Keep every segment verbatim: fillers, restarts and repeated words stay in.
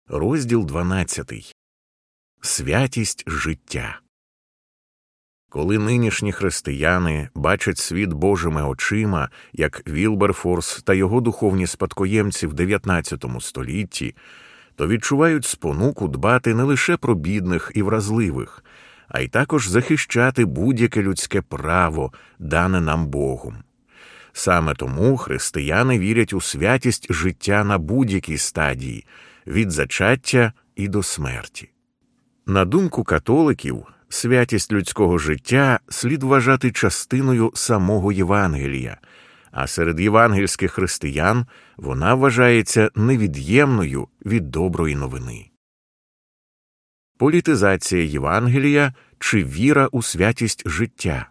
Розділ дванадцятий. Святість життя. Коли нинішні християни бачать світ Божими очима, як Вілберфорс та його духовні спадкоємці в дев'ятнадцятому столітті, то відчувають спонуку дбати не лише про бідних і вразливих, а й також захищати будь-яке людське право, дане нам Богом. Саме тому християни вірять у святість життя на будь-якій стадії, від зачаття і до смерті. На думку католиків, святість людського життя слід вважати частиною самого Євангелія, а серед євангельських християн вона вважається невід'ємною від доброї новини. Політизація Євангелія чи віра у святість життя.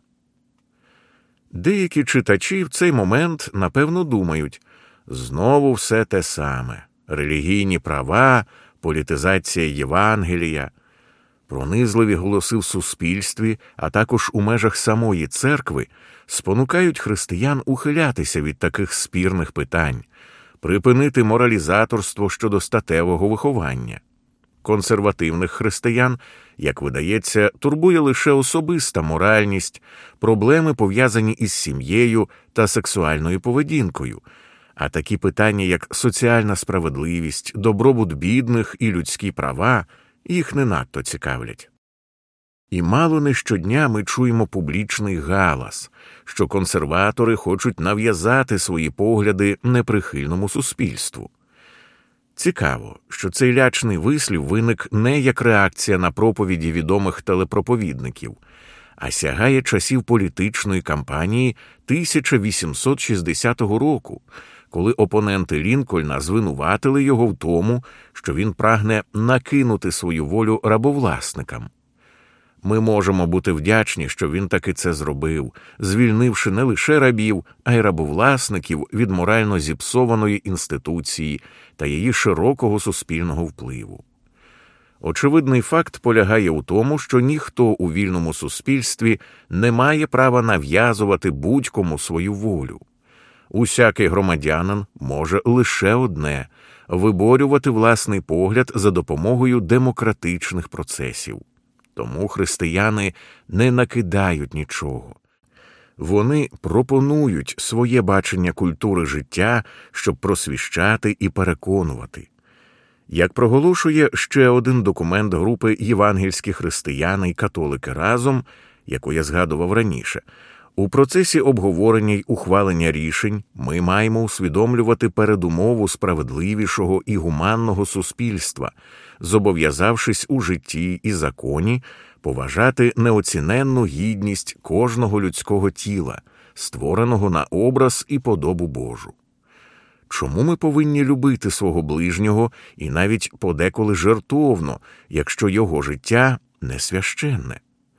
Деякі читачі в цей момент, напевно, думають, знову все те саме – релігійні права, політизація Євангелія. Пронизливі голоси в суспільстві, а також у межах самої церкви, спонукають християн ухилятися від таких спірних питань, припинити моралізаторство щодо статевого виховання. Консервативних християн, як видається, турбує лише особиста моральність, проблеми, пов'язані із сім'єю та сексуальною поведінкою, а такі питання, як соціальна справедливість, добробут бідних і людські права, їх не надто цікавлять. І мало не щодня ми чуємо публічний галас, що консерватори хочуть нав'язати свої погляди неприхильному суспільству. Цікаво, що цей лячний вислів виник не як реакція на проповіді відомих телепроповідників, а сягає часів політичної кампанії тисяча вісімсот шістдесятого року, коли опоненти Лінкольна звинуватили його в тому, що він прагне накинути свою волю рабовласникам. Ми можемо бути вдячні, що він таки це зробив, звільнивши не лише рабів, а й рабовласників від морально зіпсованої інституції та її широкого суспільного впливу. Очевидний факт полягає у тому, що ніхто у вільному суспільстві не має права нав'язувати будь-кому свою волю. Усякий громадянин може лише одне – виборювати власний погляд за допомогою демократичних процесів. Тому християни не накидають нічого. Вони пропонують своє бачення культури життя, щоб просвіщати і переконувати. Як проголошує ще один документ групи «Євангельські християни і католики разом», яку я згадував раніше, у процесі обговорення й ухвалення рішень ми маємо усвідомлювати передумову справедливішого і гуманного суспільства, зобов'язавшись у житті і законі поважати неоціненну гідність кожного людського тіла, створеного на образ і подобу Божу. Чому ми повинні любити свого ближнього і навіть подеколи жертовно, якщо його життя не священне?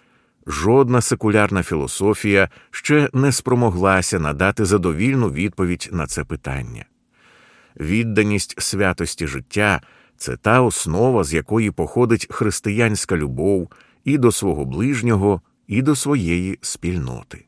Жодна секулярна філософія ще не спромоглася надати задовільну відповідь на це питання. Відданість святості життя – це та основа, з якої походить християнська любов і до свого ближнього, і до своєї спільноти.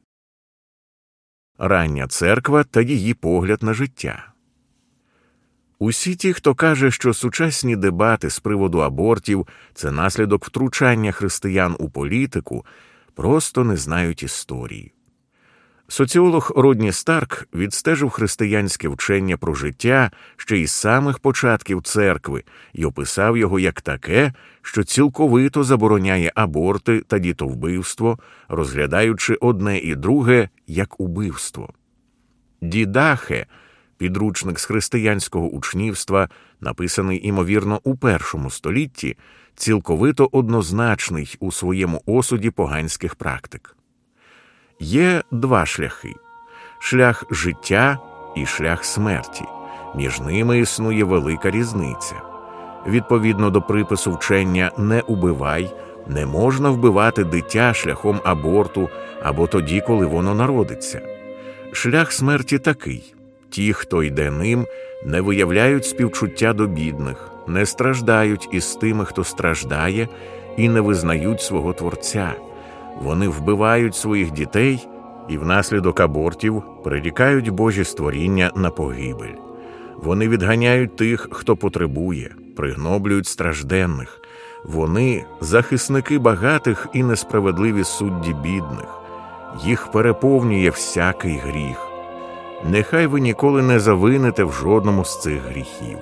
Рання церква та її погляд на життя. Усі ті, хто каже, що сучасні дебати з приводу абортів – це наслідок втручання християн у політику, просто не знають історії. Соціолог Родні Старк відстежив християнське вчення про життя ще із самих початків церкви і описав його як таке, що цілковито забороняє аборти та дітовбивство, розглядаючи одне і друге як убивство. Дідахе, підручник з християнського учнівства, написаний, імовірно, у першому столітті, цілковито однозначний у своєму осуді поганських практик. Є два шляхи – шлях життя і шлях смерті. Між ними існує велика різниця. Відповідно до припису вчення «не убивай», не можна вбивати дитя шляхом аборту або тоді, коли воно народиться. Шлях смерті такий – ті, хто йде ним, не виявляють співчуття до бідних, не страждають із тими, хто страждає, і не визнають свого Творця. Вони вбивають своїх дітей і внаслідок абортів прирікають Божі створіння на погибель. Вони відганяють тих, хто потребує, пригноблюють стражденних. Вони – захисники багатих і несправедливі судді бідних. Їх переповнює всякий гріх. Нехай ви ніколи не завинете в жодному з цих гріхів.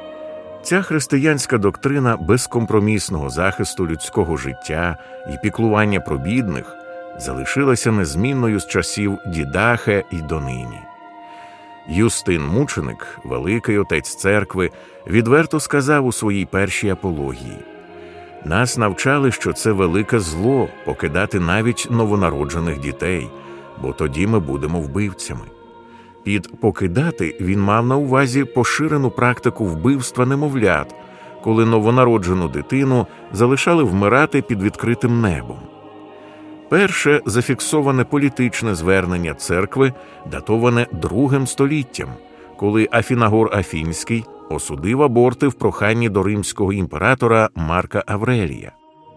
Ця християнська доктрина безкомпромісного захисту людського життя і піклування про бідних залишилася незмінною з часів Дідахе і донині. Юстин Мученик, великий отець церкви, відверто сказав у своїй першій апології: «Нас навчали, що це велике зло покидати навіть новонароджених дітей, бо тоді ми будемо вбивцями». Під «покидати» він мав на увазі поширену практику вбивства немовлят, коли новонароджену дитину залишали вмирати під відкритим небом. Перше зафіксоване політичне звернення церкви датоване другим століттям, коли Афінагор Афінський осудив аборти в проханні до римського імператора Марка Аврелія.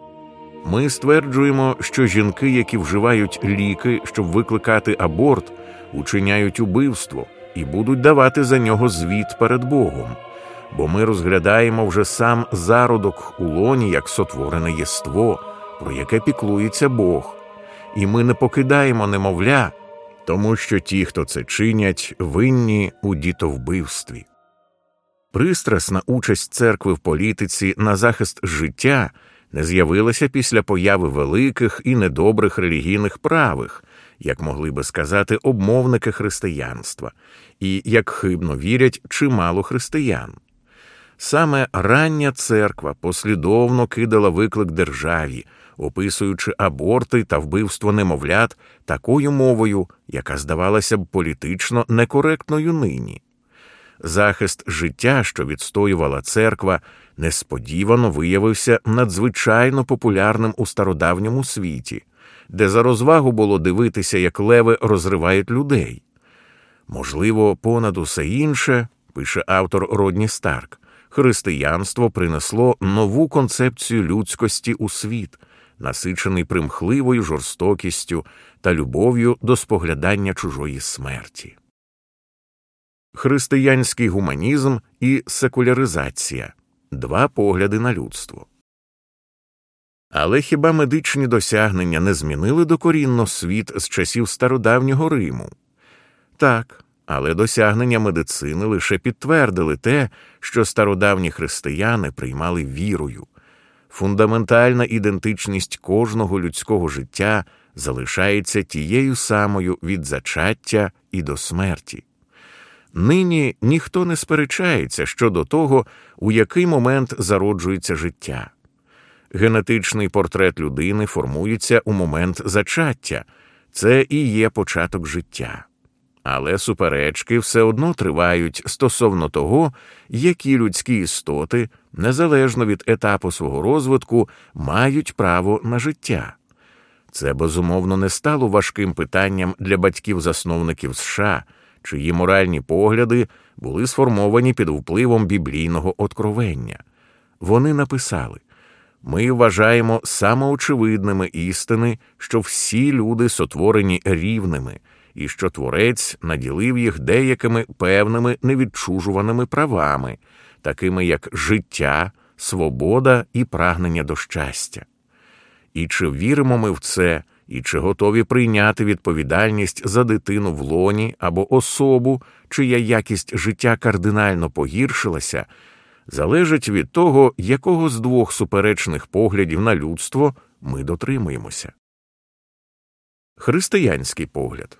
Ми стверджуємо, що жінки, які вживають ліки, щоб викликати аборт, учиняють убивство і будуть давати за нього звіт перед Богом, бо ми розглядаємо вже сам зародок у лоні як сотворене єство, про яке піклується Бог, і ми не покидаємо немовля, тому що ті, хто це чинять, винні у дітовбивстві. Пристрасна участь церкви в політиці на захист життя не з'явилася після появи великих і недобрих релігійних правих, як могли би сказати обмовники християнства, і як хибно вірять чимало християн. Саме рання церква послідовно кидала виклик державі, описуючи аборти та вбивство немовлят такою мовою, яка здавалася б політично некоректною нині. Захист життя, що відстоювала церква, несподівано виявився надзвичайно популярним у стародавньому світі, де за розвагу було дивитися, як леви розривають людей. Можливо, понад усе інше, пише автор Родні Старк, християнство принесло нову концепцію людськості у світ, насичений примхливою жорстокістю та любов'ю до споглядання чужої смерті. Християнський гуманізм і секуляризація – два погляди на людство. Але хіба медичні досягнення не змінили докорінно світ з часів стародавнього Риму? Так, але досягнення медицини лише підтвердили те, що стародавні християни приймали вірою. Фундаментальна ідентичність кожного людського життя залишається тією самою від зачаття і до смерті. Нині ніхто не сперечається щодо того, у який момент зароджується життя. Генетичний портрет людини формується у момент зачаття. Це і є початок життя. Але суперечки все одно тривають стосовно того, які людські істоти, незалежно від етапу свого розвитку, мають право на життя. Це, безумовно, не стало важким питанням для батьків-засновників США, чиї моральні погляди були сформовані під впливом біблійного откровення. Вони написали: «Ми вважаємо самоочевидними істини, що всі люди сотворені рівними, і що Творець наділив їх деякими певними невідчужуваними правами, такими як життя, свобода і прагнення до щастя. І чи віримо ми в це, і чи готові прийняти відповідальність за дитину в лоні або особу, чия якість життя кардинально погіршилася, залежить від того, якого з двох суперечних поглядів на людство ми дотримуємося». Християнський погляд.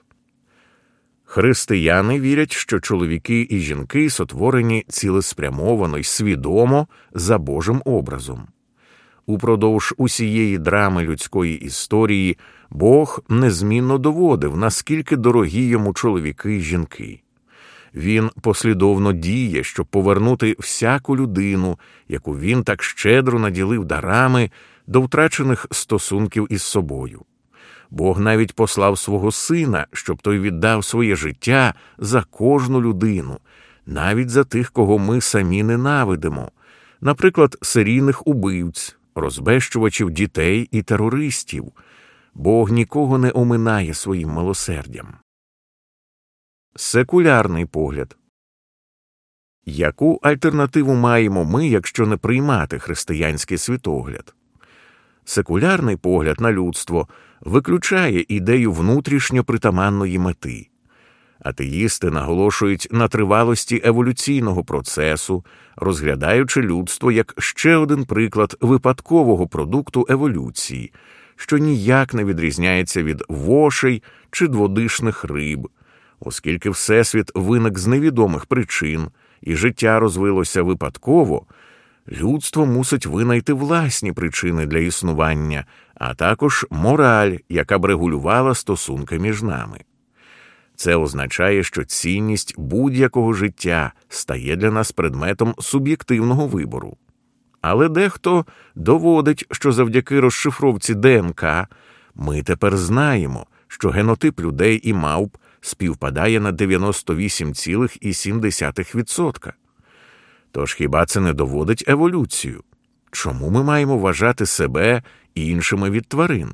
Християни вірять, що чоловіки і жінки сотворені цілеспрямовано й свідомо за Божим образом. Упродовж усієї драми людської історії Бог незмінно доводив, наскільки дорогі йому чоловіки й жінки. Він послідовно діє, щоб повернути всяку людину, яку він так щедро наділив дарами, до втрачених стосунків із собою. Бог навіть послав свого сина, щоб той віддав своє життя за кожну людину, навіть за тих, кого ми самі ненавидимо, наприклад, серійних убивць, розбещувачів дітей і терористів. Бог нікого не оминає своїм милосердям. Секулярний погляд. Яку альтернативу маємо ми, якщо не приймати християнський світогляд? Секулярний погляд на людство виключає ідею внутрішньо притаманної мети. Атеїсти наголошують на тривалості еволюційного процесу, розглядаючи людство як ще один приклад випадкового продукту еволюції, що ніяк не відрізняється від вошей чи дводишних риб, оскільки Всесвіт виник з невідомих причин і життя розвилося випадково, людство мусить винайти власні причини для існування, а також мораль, яка б регулювала стосунки між нами. Це означає, що цінність будь-якого життя стає для нас предметом суб'єктивного вибору. Але дехто доводить, що завдяки розшифровці Де Ен Ка ми тепер знаємо, що генотип людей і мавп співпадає на дев'яносто вісім цілих сім десятих відсотка. Тож хіба це не доводить еволюцію? Чому ми маємо вважати себе іншими від тварин?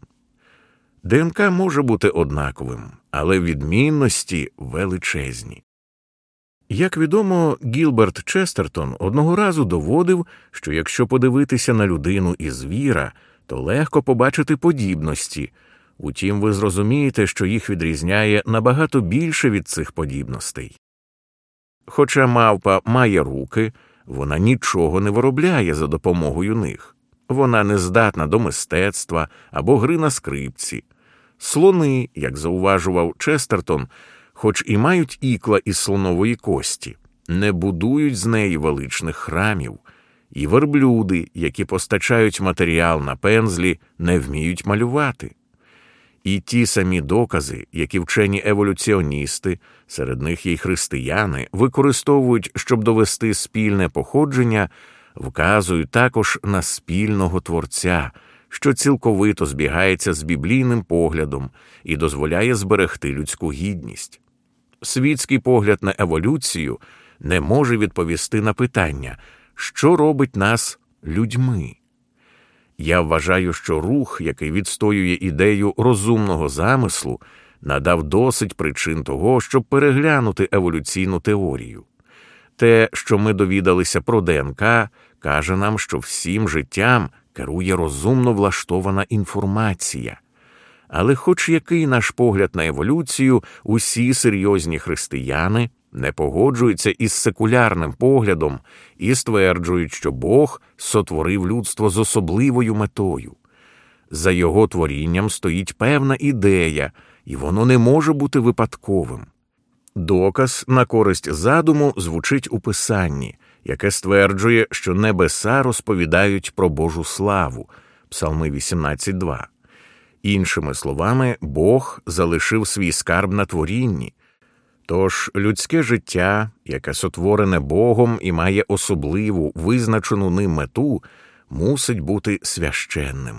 Де Ен Ка може бути однаковим, але відмінності величезні. Як відомо, Гілберт Честертон одного разу доводив, що якщо подивитися на людину і звіра, то легко побачити подібності. Утім, ви зрозумієте, що їх відрізняє набагато більше від цих подібностей. Хоча мавпа має руки, вона нічого не виробляє за допомогою них. Вона не здатна до мистецтва або гри на скрипці. Слони, як зауважував Честертон, хоч і мають ікла із слонової кості, не будують з неї величних храмів, і верблюди, які постачають матеріал на пензлі, не вміють малювати. І ті самі докази, які вчені еволюціоністи, серед них є й християни, використовують, щоб довести спільне походження, вказують також на спільного Творця, що цілковито збігається з біблійним поглядом і дозволяє зберегти людську гідність. Світський погляд на еволюцію не може відповісти на питання, що робить нас людьми. Я вважаю, що рух, який відстоює ідею розумного замислу, надав досить причин того, щоб переглянути еволюційну теорію. Те, що ми довідалися про Де Ен Ка, каже нам, що всім життям керує розумно влаштована інформація. Але хоч який наш погляд на еволюцію, усі серйозні християни не погоджуються із секулярним поглядом і стверджують, що Бог сотворив людство з особливою метою. За його творінням стоїть певна ідея, і воно не може бути випадковим. Доказ на користь задуму звучить у Писанні, яке стверджує, що небеса розповідають про Божу славу, Псалми вісімнадцять два. Іншими словами, Бог залишив свій скарб на творінні. Тож людське життя, яке сотворене Богом і має особливу, визначену ним мету, мусить бути священним.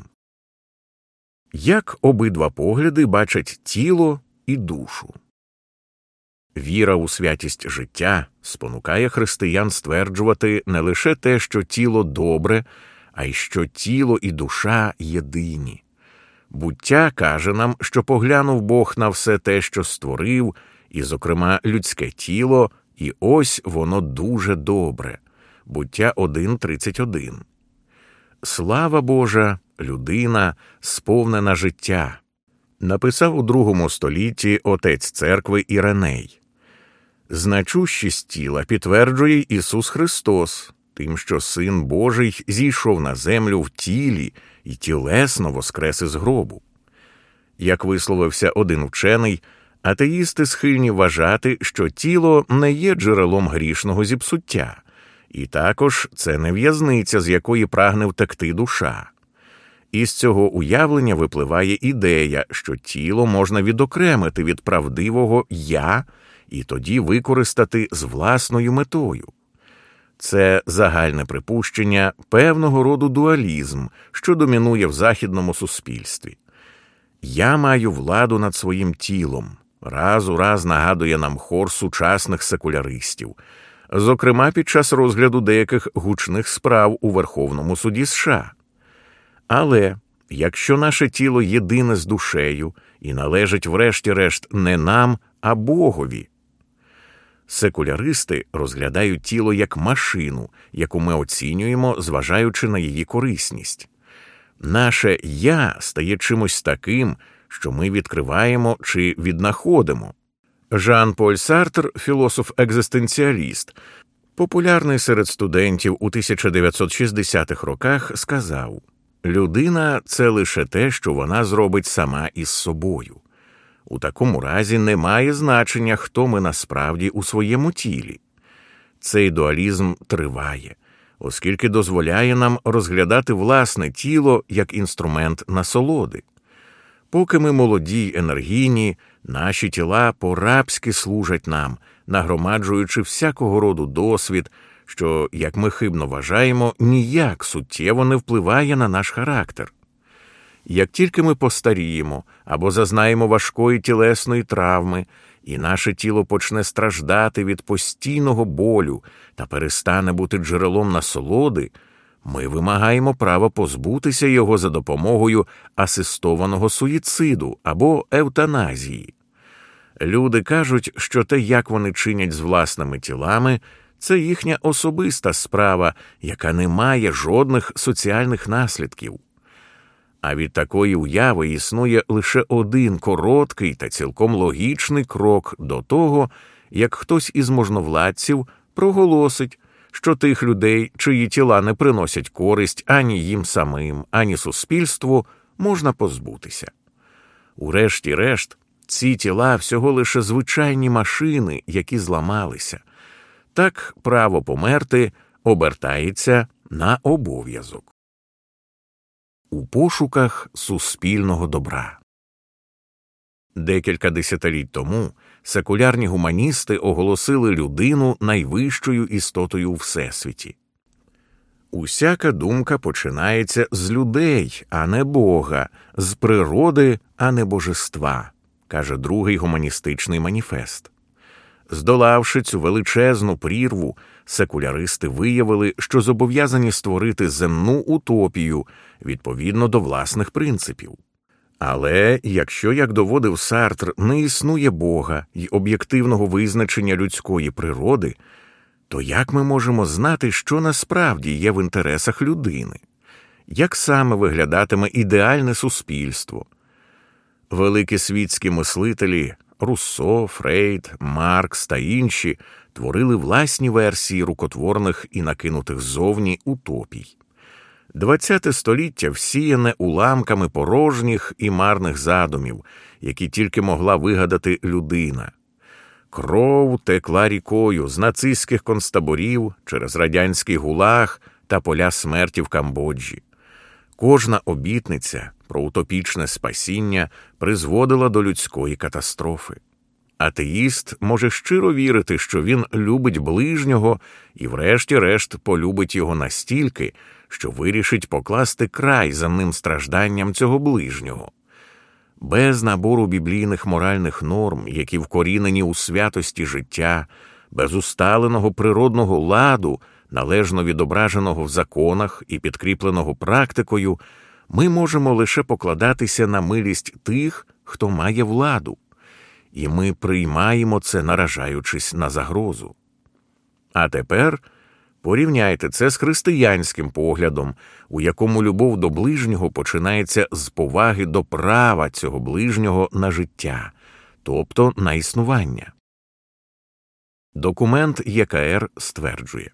Як обидва погляди бачать тіло і душу? Віра у святість життя спонукає християн стверджувати не лише те, що тіло добре, а й що тіло і душа єдині. Буття каже нам, що поглянув Бог на все те, що створив, і, зокрема, людське тіло, і ось воно дуже добре. Буття один тридцять один. Слава Божа, людина, сповнена життя, написав у другому столітті отець церкви Іриней. Значущість тіла підтверджує Ісус Христос, тим, що Син Божий зійшов на землю в тілі і тілесно воскрес із гробу. Як висловився один вчений, атеїсти схильні вважати, що тіло не є джерелом грішного зіпсуття, і також це не в'язниця, з якої прагне втекти душа. Із цього уявлення випливає ідея, що тіло можна відокремити від правдивого «я» і тоді використати з власною метою. Це загальне припущення певного роду дуалізм, що домінує в західному суспільстві. «Я маю владу над своїм тілом», раз у раз нагадує нам хор сучасних секуляристів, зокрема під час розгляду деяких гучних справ у Верховному суді США. Але якщо наше тіло єдине з душею і належить врешті-решт не нам, а Богові, Секуляристи розглядають тіло як машину, яку ми оцінюємо, зважаючи на її корисність. Наше «я» стає чимось таким, що ми відкриваємо чи віднаходимо. Жан-Поль Сартр, філософ-екзистенціаліст, популярний серед студентів у тисяча дев'ятсот шістдесятих роках, сказав: «Людина – це лише те, що вона зробить сама із собою. У такому разі немає значення, хто ми насправді у своєму тілі». Цей дуалізм триває, оскільки дозволяє нам розглядати власне тіло як інструмент насолоди. Поки ми молоді й енергійні, наші тіла по-рабськи служать нам, нагромаджуючи всякого роду досвід, що, як ми хибно вважаємо, ніяк суттєво не впливає на наш характер. Як тільки ми постаріємо або зазнаємо важкої тілесної травми, і наше тіло почне страждати від постійного болю та перестане бути джерелом насолоди, ми вимагаємо права позбутися його за допомогою асистованого суїциду або евтаназії. Люди кажуть, що те, як вони чинять з власними тілами, це їхня особиста справа, яка не має жодних соціальних наслідків. А від такої уяви існує лише один короткий та цілком логічний крок до того, як хтось із можновладців проголосить, що тих людей, чиї тіла не приносять користь ані їм самим, ані суспільству, можна позбутися. Урешті-решт, ці тіла всього лише звичайні машини, які зламалися. Так право померти обертається на обов'язок. У пошуках суспільного добра. Декілька десятиліть тому секулярні гуманісти оголосили людину найвищою істотою у Всесвіті. Усяка думка починається з людей, а не Бога, з природи, а не божества, каже другий гуманістичний маніфест. Здолавши цю величезну прірву, секуляристи виявили, що зобов'язані створити земну утопію відповідно до власних принципів. Але якщо, як доводив Сартр, не існує Бога й об'єктивного визначення людської природи, то як ми можемо знати, що насправді є в інтересах людини? Як саме виглядатиме ідеальне суспільство? Великі світські мислителі Руссо, Фрейд, Маркс та інші творили власні версії рукотворних і накинутих ззовні утопій. Двадцяте століття всіяне уламками порожніх і марних задумів, які тільки могла вигадати людина. Кров текла рікою з нацистських концтаборів через радянський гулаг та поля смерті в Камбоджі. Кожна обітниця про утопічне спасіння призводила до людської катастрофи. Атеїст може щиро вірити, що він любить ближнього і врешті-решт полюбить його настільки, що вирішить покласти край земним стражданням цього ближнього. Без набору біблійних моральних норм, які вкорінені у святості життя, без усталеного природного ладу, належно відображеного в законах і підкріпленого практикою, ми можемо лише покладатися на милість тих, хто має владу. І ми приймаємо це, наражаючись на загрозу. А тепер порівняйте це з християнським поглядом, у якому любов до ближнього починається з поваги до права цього ближнього на життя, тобто на існування. Документ Є Ка Ер стверджує: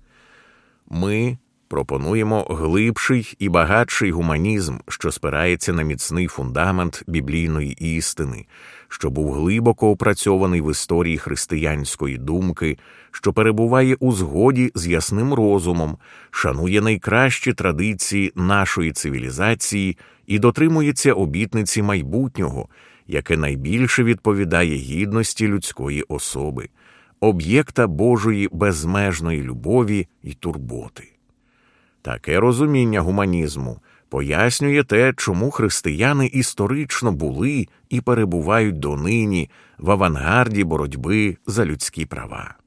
ми пропонуємо глибший і багатший гуманізм, що спирається на міцний фундамент біблійної істини, що був глибоко опрацьований в історії християнської думки, що перебуває у згоді з ясним розумом, шанує найкращі традиції нашої цивілізації і дотримується обітниці майбутнього, яке найбільше відповідає гідності людської особи, об'єкта Божої безмежної любові і турботи. Таке розуміння гуманізму пояснює те, чому християни історично були і перебувають донині в авангарді боротьби за людські права.